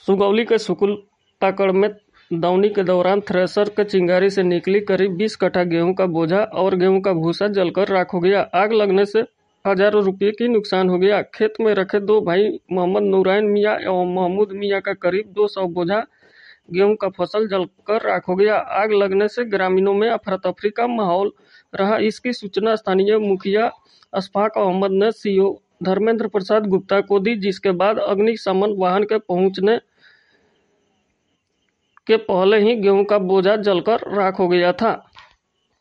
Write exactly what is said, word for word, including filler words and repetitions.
सुगौली के सुकुलताकड़ में दौनी के दौरान थ्रेसर के चिंगारी से निकली करीब बीस कट्ठा गेहूं का बोझा और गेहूं का भूसा जलकर राख हो गया। आग लगने से हजारों रुपये की नुकसान हो गया। खेत में रखे दो भाई मोहम्मद नूरैन मियाँ एवं महमूद मियाँ का करीब दो सौ बोझा गेहूं का फसल जलकर राख हो गया। आग लगने से ग्रामीणों में अफरा तफरी का माहौल रहा। इसकी सूचना स्थानीय मुखिया अशफाक अहमद ने सीओ धर्मेंद्र प्रसाद गुप्ता को दी, जिसके बाद अग्निशमन वाहन के पहुंचने के पहले ही गेहूं का बोझा जलकर राख हो गया था।